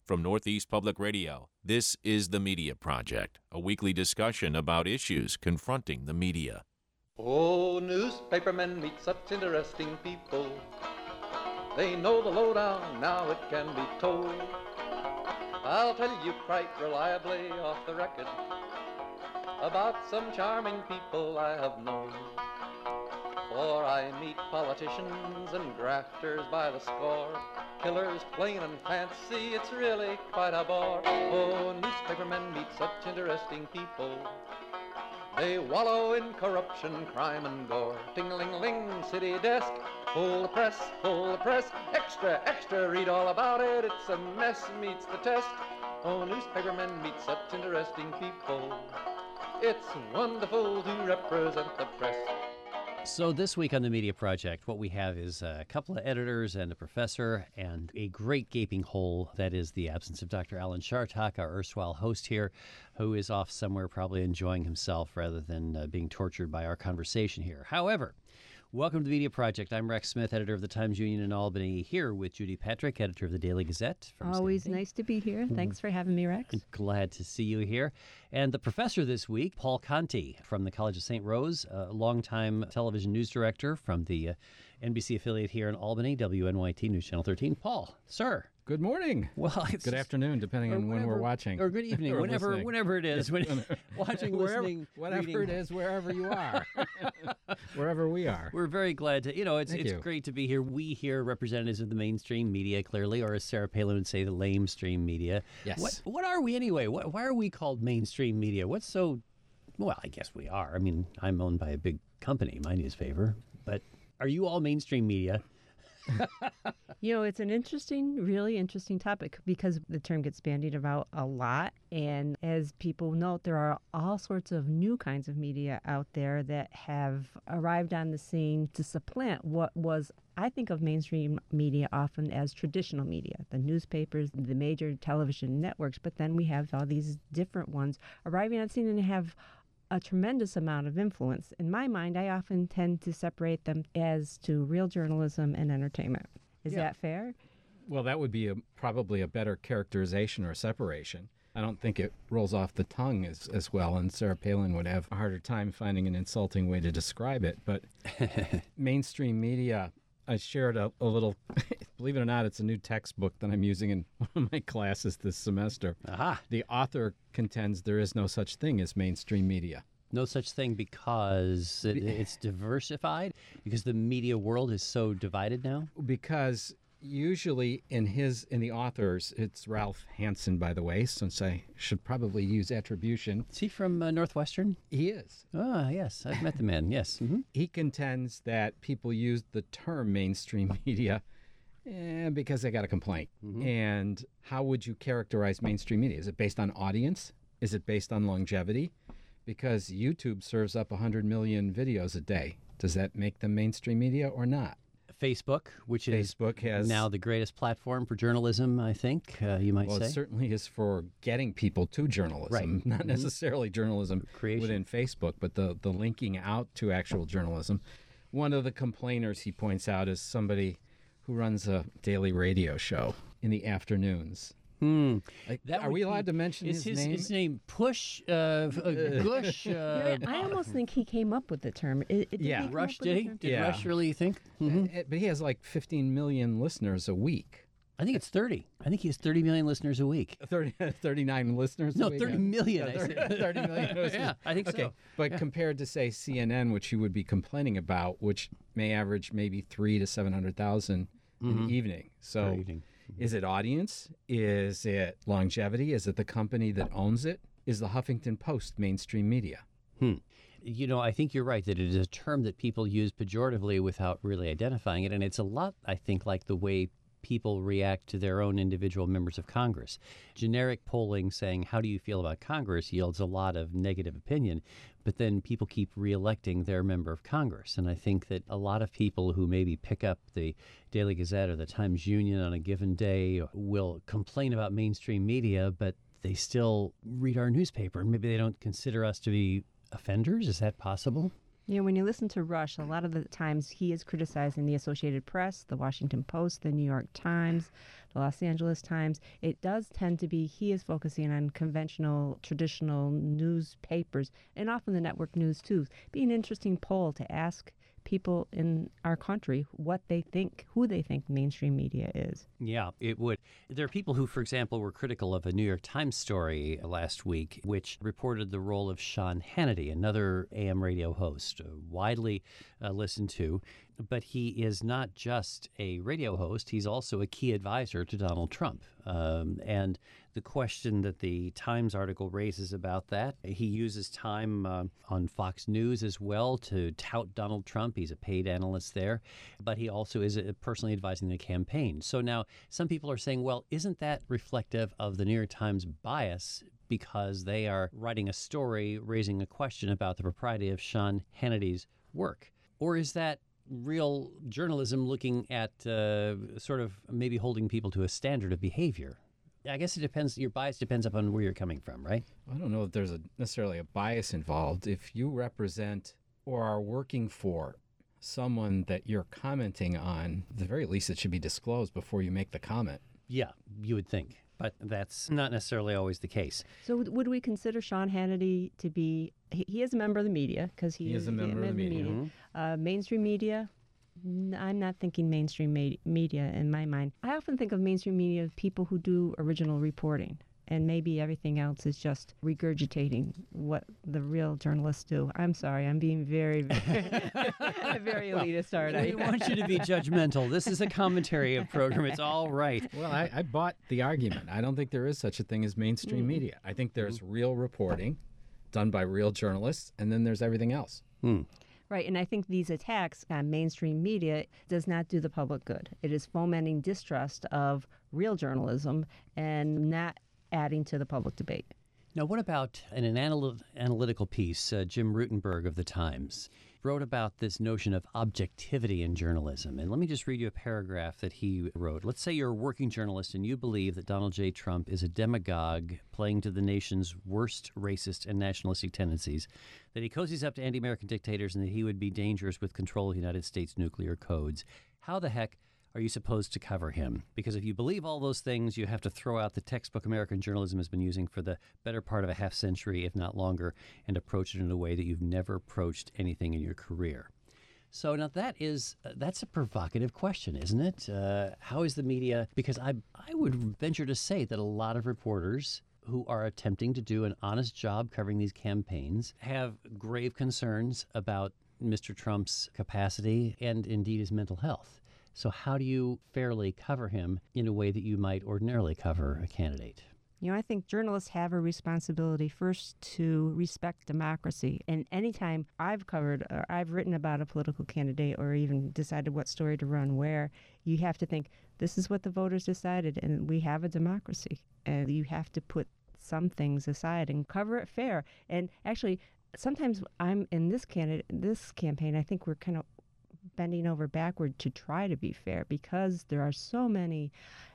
From Northeast Public Radio, this is The Media Project, a weekly discussion about issues confronting the media. Oh, newspapermen meet such interesting people. They know the lowdown, now it can be told. I'll tell you quite reliably off the record about some charming people I have known. For I meet politicians and grafters by the score, killers plain and fancy, it's really quite a bore. Oh, newspapermen meet such interesting people. They wallow in corruption, crime and gore. Ting-a-ling-a-ling, city desk, full the press, extra, extra, read all about it, it's a mess, meets the test. Oh, newspapermen meet such interesting people. It's wonderful to represent the press. So this week on The Media Project, what we have is a couple of editors and a professor and a great gaping hole that is the absence of Dr. Alan Chartock, our erstwhile host here, who is off somewhere probably enjoying himself rather than being tortured by our conversation here. However, welcome to The Media Project. I'm Rex Smith, editor of the Times-Union in Albany, here with Judy Patrick, editor of the Daily Gazette. Always nice to be here. Thanks for having me, Rex. Glad to see you here. And the professor this week, Paul Conti from the College of St. Rose, a longtime television news director from the NBC affiliate here in Albany, WNYT News Channel 13. Paul, sir. Good morning. Well, good afternoon, depending on when we're watching. Or good evening, or whenever it is. Watching, listening, whatever reading. It is, wherever you are. Wherever we are. We're very glad to, it's great to be here. We here, representatives of the mainstream media, clearly, or as Sarah Palin would say, the lamestream media. Yes. What are we anyway? Why are we called mainstream media? What's so, well, I guess we are. I mean, I'm owned by a big company, my newspaper. But are you all mainstream media? It's an really interesting topic because the term gets bandied about a lot. And as people note, there are all sorts of new kinds of media out there that have arrived on the scene to supplant what was, I think of mainstream media often as traditional media, the newspapers, the major television networks. But then we have all these different ones arriving on the scene and have a tremendous amount of influence. In my mind, I often tend to separate them as to real journalism and entertainment. Is that fair? Well, that would be probably a better characterization or separation. I don't think it rolls off the tongue as well, and Sarah Palin would have a harder time finding an insulting way to describe it. But mainstream media, I shared a little, believe it or not, it's a new textbook that I'm using in one of my classes this semester. Aha. The author contends there is no such thing as mainstream media. No such thing because it's diversified? Because the media world is so divided now? Because usually in the authors, it's Ralph Hansen, by the way, since I should probably use attribution. Is he from Northwestern? He is. Ah, yes. I've met the man, yes. Mm-hmm. He contends that people use the term mainstream media because they got a complaint. Mm-hmm. And how would you characterize mainstream media? Is it based on audience? Is it based on longevity? Because YouTube serves up 100 million videos a day. Does that make them mainstream media or not? Facebook, which is now the greatest platform for journalism, I think, you might say. Well, it certainly is for getting people to journalism, right. Not necessarily journalism creation within Facebook, but the linking out to actual journalism. One of the complainers he points out is somebody who runs a daily radio show in the afternoons. Are we allowed to mention his name? His name Push Gush. I almost think he came up with the term. Rush, did he? Did Rush really think? Mm-hmm. But he has like 15 million listeners a week. I think it's 30. I think he has 30 million listeners a week. 39 listeners a week? No, 30 million. Yeah, 30 million listeners. Yeah, I think so. But compared to, say, CNN, which you would be complaining about, which may average maybe 300,000 to 700,000 in the evening. So is it audience? Is it longevity? Is it the company that owns it? Is the Huffington Post mainstream media? I think you're right that it is a term that people use pejoratively without really identifying it. And it's a lot, I think, like the way people react to their own individual members of Congress. Generic polling saying, how do you feel about Congress, yields a lot of negative opinion, but then people keep reelecting their member of Congress. And I think that a lot of people who maybe pick up the Daily Gazette or the Times-Union on a given day will complain about mainstream media, but they still read our newspaper, and maybe they don't consider us to be offenders. Is that possible? When you listen to Rush, a lot of the times he is criticizing the Associated Press, the Washington Post, the New York Times, the Los Angeles Times. It does tend to be he is focusing on conventional, traditional newspapers, and often the network news too. Be an interesting poll to ask people in our country what they think, who they think mainstream media is. Yeah, it would. There are people who, for example, were critical of a New York Times story last week, which reported the role of Sean Hannity, another AM radio host, widely listened to. But he is not just a radio host, he's also a key advisor to Donald Trump. And the question that the Times article raises about that, he uses time on Fox News as well to tout Donald Trump. He's a paid analyst there, but he also is personally advising the campaign. So now some people are saying, well, isn't that reflective of the New York Times bias because they are writing a story raising a question about the propriety of Sean Hannity's work? Or is that real journalism looking at sort of maybe holding people to a standard of behavior? I guess it depends. Your bias depends upon where you're coming from, right? I don't know if there's necessarily a bias involved. If you represent or are working for someone that you're commenting on, at the very least it should be disclosed before you make the comment. Yeah, you would think. But that's not necessarily always the case. So would we consider Sean Hannity to be, he is a member of the media, because he is a member of the media. Mm-hmm. Mainstream media, I'm not thinking mainstream media in my mind. I often think of mainstream media as people who do original reporting, and maybe everything else is just regurgitating what the real journalists do. I'm sorry, I'm being very, very elitist, aren't I? We want you to be judgmental. This is a commentary program. It's all right. Well, I bought the argument. I don't think there is such a thing as mainstream media. I think there's real reporting done by real journalists, and then there's everything else. Right, and I think these attacks on mainstream media does not do the public good. It is fomenting distrust of real journalism and not adding to the public debate. Now, what about in an analytical piece, Jim Rutenberg of the Times wrote about this notion of objectivity in journalism. And let me just read you a paragraph that he wrote. Let's say you're a working journalist and you believe that Donald J. Trump is a demagogue playing to the nation's worst racist and nationalistic tendencies, that he cozies up to anti-American dictators, and that he would be dangerous with control of the United States nuclear codes. How the heck are you supposed to cover him? Because if you believe all those things, you have to throw out the textbook American journalism has been using for the better part of a half century, if not longer, and approach it in a way that you've never approached anything in your career. So now that's a provocative question, isn't it? How is the media? Because I would venture to say that a lot of reporters who are attempting to do an honest job covering these campaigns have grave concerns about Mr. Trump's capacity and indeed his mental health. So how do you fairly cover him in a way that you might ordinarily cover a candidate? You know, I think journalists have a responsibility first to respect democracy. And anytime I've covered or I've written about a political candidate or even decided what story to run where, you have to think, this is what the voters decided, and we have a democracy. And you have to put some things aside and cover it fair. And actually, sometimes I'm in this campaign, I think we're kind of bending over backward to try to be fair because there are so many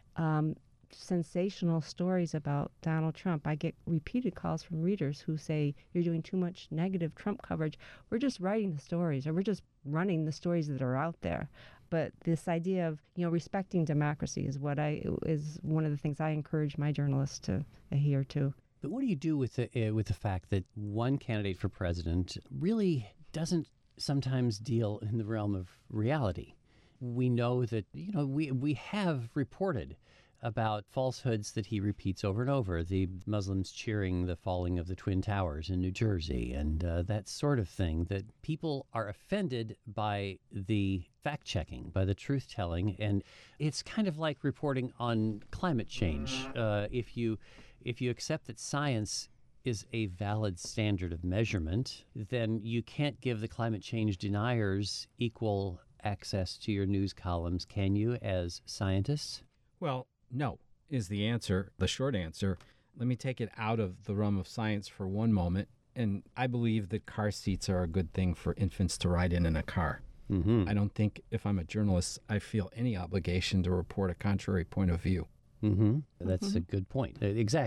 sensational stories about Donald Trump. I get repeated calls from readers who say, you're doing too much negative Trump coverage. We're just writing the stories, or we're just running the stories that are out there. But this idea of, respecting democracy is one of the things I encourage my journalists to adhere to. But what do you do with the fact that one candidate for president really doesn't sometimes deal in the realm of reality? We know that, we have reported about falsehoods that he repeats over and over, the Muslims cheering the falling of the Twin Towers in New Jersey and that sort of thing, that people are offended by the fact-checking, by the truth-telling, and it's kind of like reporting on climate change. If you accept that science is a valid standard of measurement, then you can't give the climate change deniers equal access to your news columns, can you, as scientists? Well, no, is the answer, the short answer. Let me take it out of the realm of science for one moment. And I believe that car seats are a good thing for infants to ride in a car. Mm-hmm. I don't think if I'm a journalist, I feel any obligation to report a contrary point of view. Mm-hmm. That's a good point. Exactly.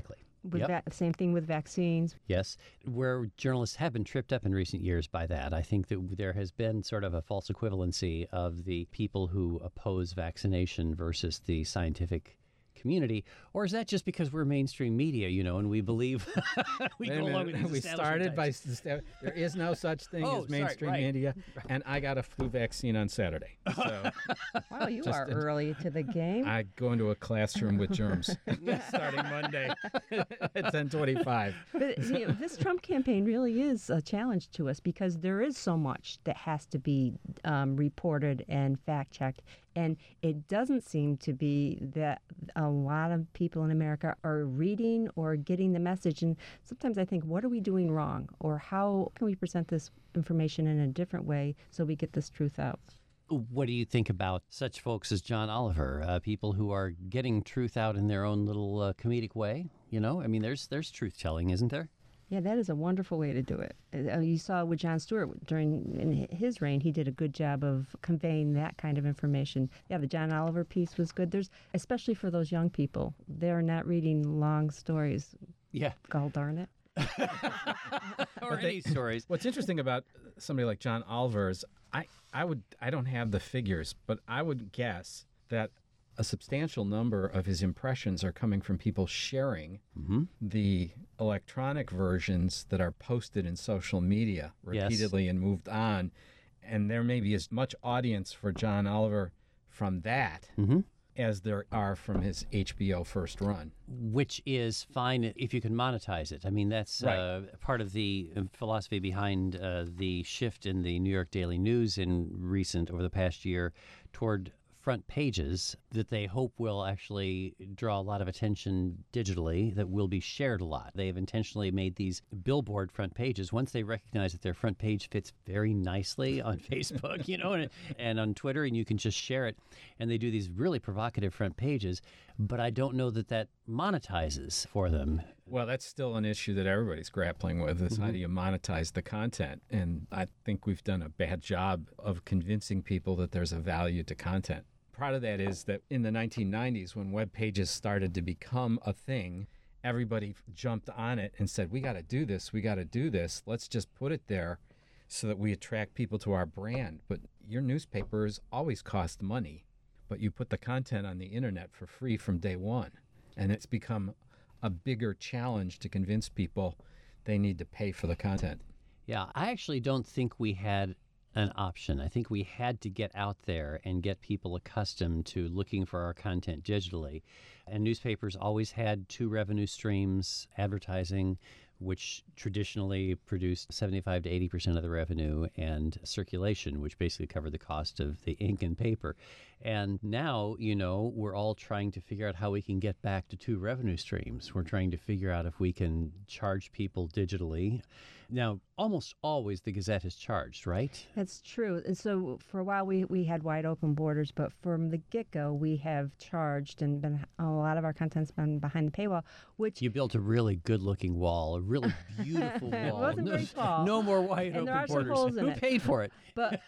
Same thing with vaccines. Yes, where journalists have been tripped up in recent years by that. I think that there has been sort of a false equivalency of the people who oppose vaccination versus the scientific community. Or is that just because we're mainstream media, and we believe we go along with these we started by there is no such thing as mainstream media, and I got a flu vaccine on Saturday. So wow, you are early to the game. I go into a classroom with germs starting Monday at 10:25. But this Trump campaign really is a challenge to us because there is so much that has to be reported and fact-checked. And it doesn't seem to be that a lot of people in America are reading or getting the message. And sometimes I think, what are we doing wrong? Or how can we present this information in a different way so we get this truth out? What do you think about such folks as John Oliver, people who are getting truth out in their own little comedic way? I mean, there's truth-telling, isn't there? Yeah, that is a wonderful way to do it. You saw with Jon Stewart in his reign, he did a good job of conveying that kind of information. Yeah, the John Oliver piece was good. There's, especially for those young people, they're not reading long stories. Yeah. God darn it. Or any stories. What's interesting about somebody like John Oliver is I don't have the figures, but I would guess that a substantial number of his impressions are coming from people sharing the electronic versions that are posted in social media repeatedly and moved on. And there may be as much audience for John Oliver from that as there are from his HBO first run. Which is fine if you can monetize it. I mean, that's part of the philosophy behind the shift in the New York Daily News over the past year toward front pages that they hope will actually draw a lot of attention digitally, that will be shared a lot. They have intentionally made these billboard front pages. Once they recognize that their front page fits very nicely on Facebook, and on Twitter, and you can just share it. And they do these really provocative front pages, but I don't know that monetizes for them. Well, that's still an issue that everybody's grappling with, is how do you monetize the content? And I think we've done a bad job of convincing people that there's a value to content. Part of that is that in the 1990s, when web pages started to become a thing, everybody jumped on it and said, we got to do this, let's just put it there so that we attract people to our brand. But your newspapers always cost money, but you put the content on the internet for free from day one. And it's become a bigger challenge to convince people they need to pay for the content. Yeah, I actually don't think we had an option. I think we had to get out there and get people accustomed to looking for our content digitally. And newspapers always had two revenue streams: advertising, which traditionally produced 75 to 80% of the revenue, and circulation, which basically covered the cost of the ink and paper. And now, we're all trying to figure out how we can get back to two revenue streams. We're trying to figure out if we can charge people digitally. Now, almost always the Gazette is charged, right? That's true. And so for a while we had wide open borders, but from the get-go we have charged, and a lot of our content's been behind the paywall, which... You built a really good-looking wall, a really beautiful wall. It wasn't very tall. No more wide and open there are borders. Some holes in Who it. paid for it? But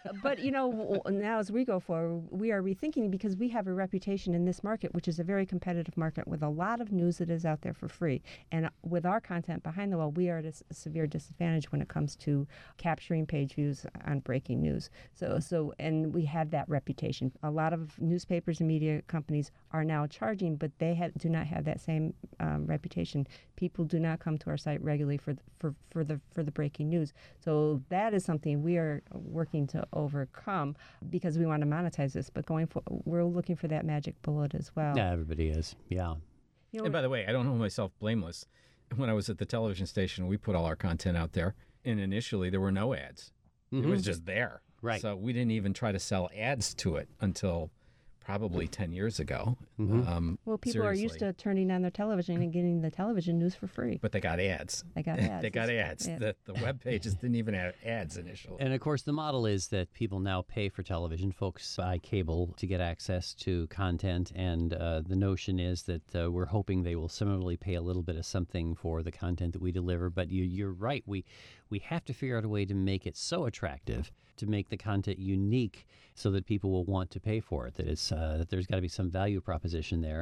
now as we go forward, we are rethinking, because we have a reputation in this market, which is a very competitive market with a lot of news that is out there for free. And with our content behind the wall, we are at a severe disadvantage when it comes to capturing page views on breaking news. And we have that reputation. A lot of newspapers and media companies are now charging, but they do not have that same reputation. People do not come to our site regularly for the breaking news. So that is something we are working to overcome, because we want to monetize this. But we're looking for that magic bullet as well. Yeah, everybody is. Yeah. And by the way, I don't hold myself blameless. When I was at the television station, we put all our content out there, and initially there were no ads. It was just there. Right. So we didn't even try to sell ads to it until probably 10 years ago. Well, people are used to turning on their television and getting the television news for free. But they got ads. They got ads. The web pages didn't even have ads initially. And of course, the model is that people now pay for television. Folks buy cable to get access to content. And the notion is that we're hoping they will similarly pay a little bit of something for the content that we deliver. But you're right. We have to figure out a way to make it so attractive, to make the content unique, so that people will want to pay for it, that there's got to be some value proposition there.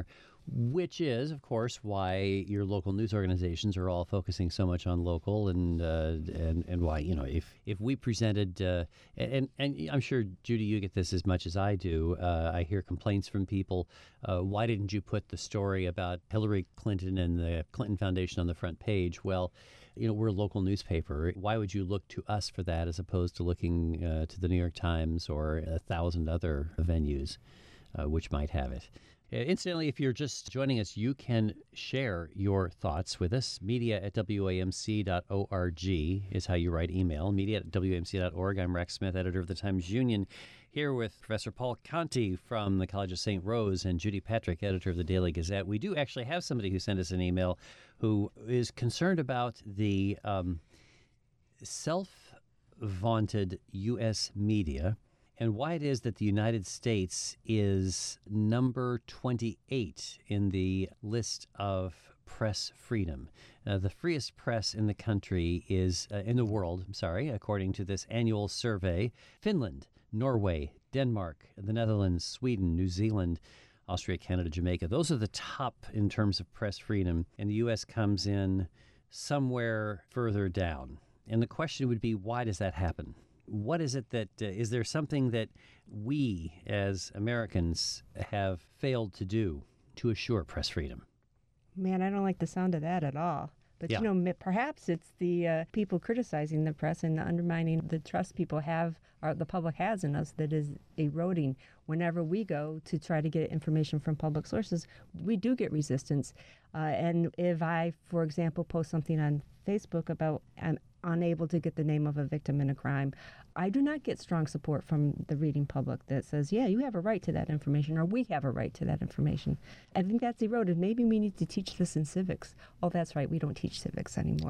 Which is, of course, why your local news organizations are all focusing so much on local, and why, if we presented, and I'm sure, Judy, you get this as much as I do. I hear complaints from people. Why didn't you put the story about Hillary Clinton and the Clinton Foundation on the front page? Well, we're a local newspaper. Why would you look to us for that as opposed to looking to the New York Times or 1,000 other venues which might have it? Incidentally, if you're just joining us, you can share your thoughts with us. media@wamc.org is how you write email. media@wamc.org. I'm Rex Smith, editor of the Times-Union, here with Professor Paul Conti from the College of St. Rose and Judy Patrick, editor of the Daily Gazette. We do actually have somebody who sent us an email who is concerned about the self-vaunted U.S. media and why it is that the United States is number 28 in the list of press freedom. The freest press in the country is, in the world, according to this annual survey, Finland, Norway, Denmark, the Netherlands, Sweden, New Zealand, Austria, Canada, Jamaica. Those are the top in terms of press freedom, and the U.S. comes in somewhere further down. And the question would be, why does that happen? What is it that, is there something that we as Americans have failed to do to assure press freedom? Man, I don't like the sound of that at all. But, perhaps it's the people criticizing the press and undermining the trust people have, or the public has in us, that is eroding. Whenever we go to try to get information from public sources, we do get resistance. And if I, for example, post something on Facebook about I'm unable to get the name of a victim in a crime, I do not get strong support from the reading public that says, yeah, you have a right to that information, or we have a right to that information. I think that's eroded. Maybe we need to teach this in civics. Oh, that's right. We don't teach civics anymore.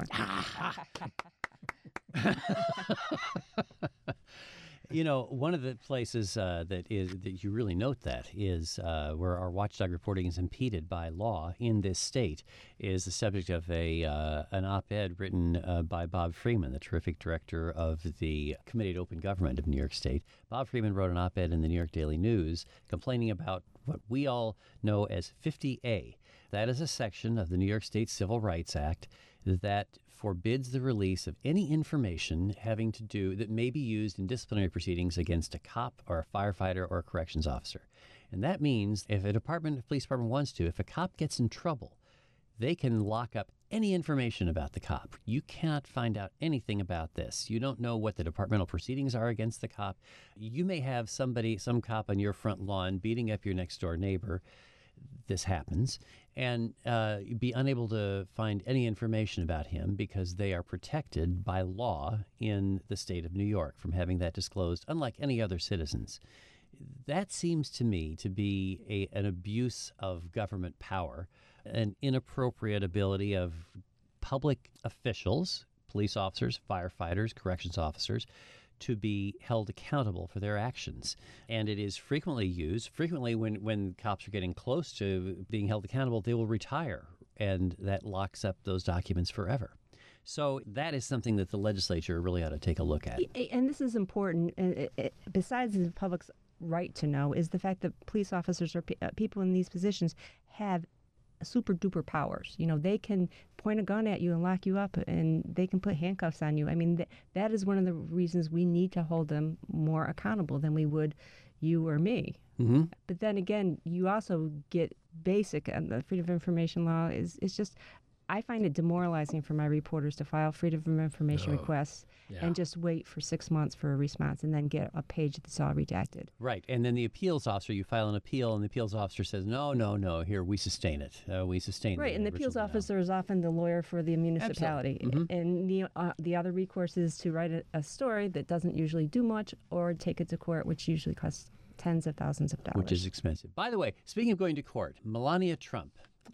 One of the places that you really note that is where our watchdog reporting is impeded by law in this state is the subject of an op-ed written by Bob Freeman, the terrific director of the Committee to Open Government of New York State. Bob Freeman wrote an op-ed in the New York Daily News complaining about what we all know as 50A. That is a section of the New York State Civil Rights Act that forbids the release of any information having to do that may be used in disciplinary proceedings against a cop or a firefighter or a corrections officer. And that means if a police department wants to, if a cop gets in trouble, they can lock up any information about the cop. You cannot find out anything about this. You don't know what the departmental proceedings are against the cop. You may have some cop on your front lawn beating up your next door neighbor. This happens, and be unable to find any information about him because they are protected by law in the state of New York from having that disclosed, unlike any other citizens. That seems to me to be an abuse of government power, an inappropriate ability of public officials, police officers, firefighters, corrections officers, to be held accountable for their actions. And it is frequently used. Frequently, when cops are getting close to being held accountable, they will retire, and that locks up those documents forever. So that is something that the legislature really ought to take a look at. And this is important, besides the public's right to know, is the fact that police officers or people in these positions have super duper powers. They can point a gun at you and lock you up, and they can put handcuffs on you. I mean, that is one of the reasons we need to hold them more accountable than we would you or me. Mm-hmm. But then again, you also get basic, and the Freedom of Information law is just, I find it demoralizing for my reporters to file Freedom of Information requests and just wait for 6 months for a response and then get a page that's all redacted. Right. And then the appeals officer, you file an appeal, and the appeals officer says, no, here, we sustain it. We sustain it. Right, and the appeals officer is often the lawyer for the municipality. Mm-hmm. And the other recourse is to write a story that doesn't usually do much, or take it to court, which usually costs tens of thousands of dollars. Which is expensive. By the way, speaking of going to court, Melania Trump,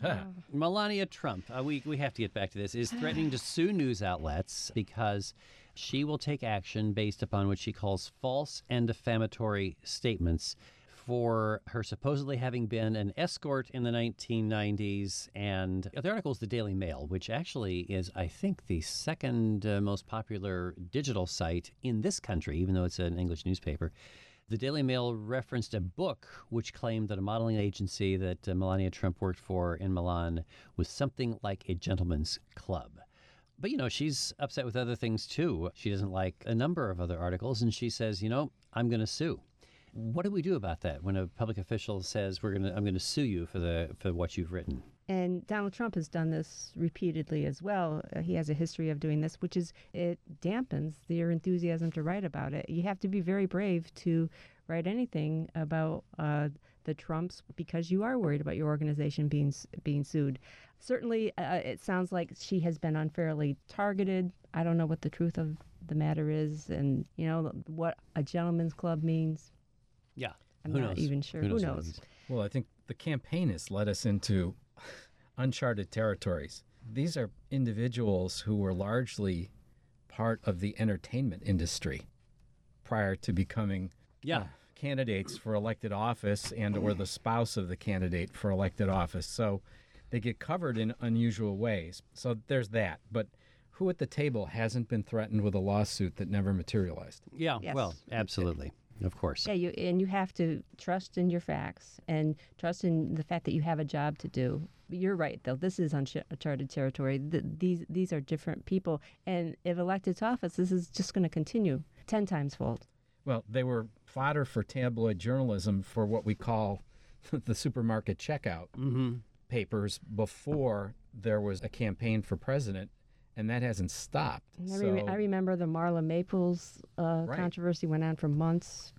we have to get back to this, is threatening to sue news outlets because she will take action based upon what she calls false and defamatory statements for her supposedly having been an escort in the 1990s. And the article is the Daily Mail, which actually is, I think, the second most popular digital site in this country, even though it's an English newspaper. The Daily Mail referenced a book which claimed that a modeling agency that Melania Trump worked for in Milan was something like a gentleman's club. But, she's upset with other things, too. She doesn't like a number of other articles, and she says, I'm going to sue. What do we do about that when a public official says, I'm going to sue you for what you've written? And Donald Trump has done this repeatedly as well. He has a history of doing this, which is it dampens your enthusiasm to write about it. You have to be very brave to write anything about the Trumps because you are worried about your organization being sued. Certainly, it sounds like she has been unfairly targeted. I don't know what the truth of the matter is, and what a gentleman's club means. Yeah, I'm not even sure. Who knows? Well, I think the campaign has led us into uncharted territories. These are individuals who were largely part of the entertainment industry prior to becoming candidates for elected office and or the spouse of the candidate for elected office. So they get covered in unusual ways. So there's that. But who at the table hasn't been threatened with a lawsuit that never materialized? Yeah, Yes. well, absolutely. Of course. Yeah, you have to trust in your facts and trust in the fact that you have a job to do. You're right, though. This is uncharted territory. These are different people, and if elected to office, this is just going to continue 10 times fold. Well, they were fodder for tabloid journalism for what we call the supermarket checkout papers before there was a campaign for president, and that hasn't stopped. I remember the Marla Maples controversy went on for months.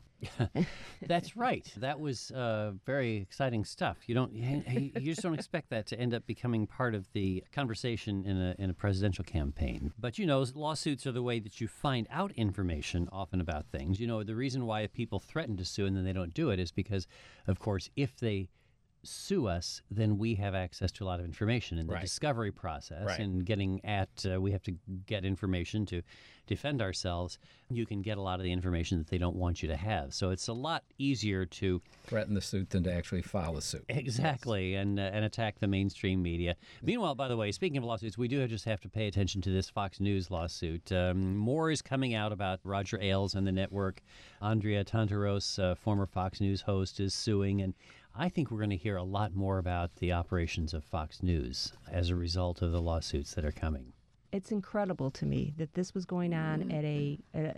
That's right. That was very exciting stuff. You just don't expect that to end up becoming part of the conversation in a presidential campaign. But lawsuits are the way that you find out information often about things. The reason why people threaten to sue and then they don't do it is because, of course, if they sue us, then we have access to a lot of information in the discovery process and getting at, we have to get information to defend ourselves. You can get a lot of the information that they don't want you to have. So it's a lot easier to threaten the suit than to actually file the suit. Exactly, yes. and attack the mainstream media. Meanwhile, by the way, speaking of lawsuits, we do just have to pay attention to this Fox News lawsuit. More is coming out about Roger Ailes and the network. Andrea Tantaros, former Fox News host, is suing, and I think we're going to hear a lot more about the operations of Fox News as a result of the lawsuits that are coming. It's incredible to me that this was going on at a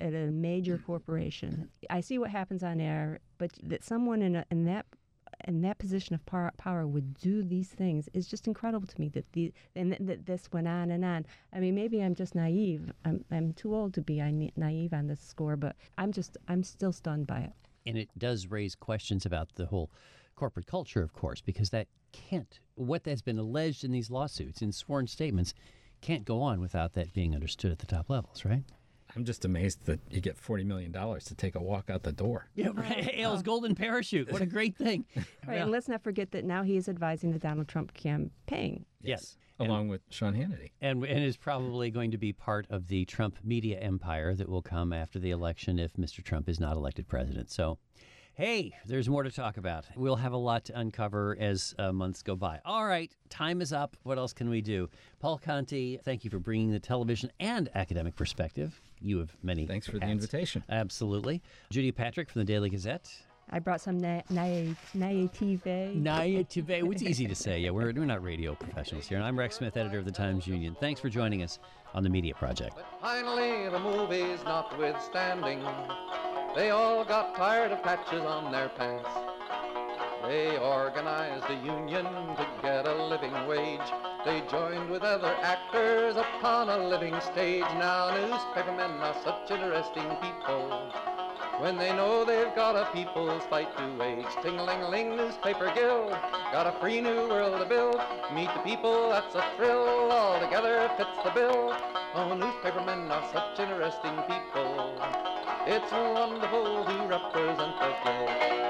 major corporation. I see what happens on air, but that someone in that position of power would do these things is just incredible to me. That this went on and on. I mean, maybe I'm just naive. I'm too old to be naive on this score, but I'm still stunned by it. And it does raise questions about the whole corporate culture, of course, because what has been alleged in these lawsuits, in sworn statements, can't go on without that being understood at the top levels, right? I'm just amazed that you get $40 million to take a walk out the door. Yeah, right. Ailes' golden parachute. What a great thing. Right, and let's not forget that now he is advising the Donald Trump campaign. Yes. Along with Sean Hannity. And is probably going to be part of the Trump media empire that will come after the election if Mr. Trump is not elected president. So, hey, there's more to talk about. We'll have a lot to uncover as months go by. All right, time is up. What else can we do? Paul Conti, thank you for bringing the television and academic perspective. You have many Thanks for the hats. invitation. Absolutely. Judy Patrick from the Daily Gazette. I brought some naivete. Naivete. It's easy to say. Yeah, we're not radio professionals here. And I'm Rex Smith, editor of the Times-Union. Thanks for joining us on the Media Project. But finally, the movies notwithstanding, they all got tired of patches on their pants. They organized a union to get a living wage. They joined with other actors upon a living stage. Now newspapermen are such interesting people. When they know they've got a people's fight to wage. Ting-a-ling-a-ling, newspaper guild, got a free new world to build. Meet the people, that's a thrill, all together fits the bill. Oh, newspapermen are such interesting people. It's wonderful to represent the guild.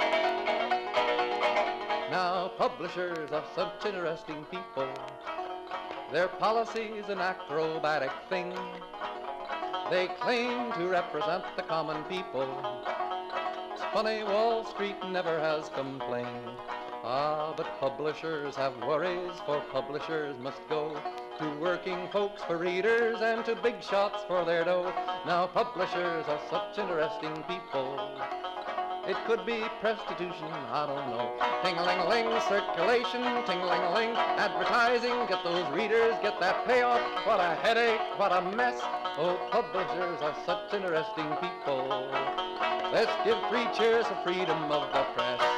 Now, publishers are such interesting people. Their policy's an acrobatic thing. They claim to represent the common people. It's funny, Wall Street never has complained. Ah, but publishers have worries, for publishers must go to working folks for readers and to big shots for their dough. Now publishers are such interesting people. It could be prostitution, I don't know. Ting-a-ling-a-ling, circulation, ting-a-ling-a-ling, advertising, get those readers, get that payoff. What a headache, what a mess. Oh, publishers are such interesting people. Let's give 3 cheers for freedom of the press.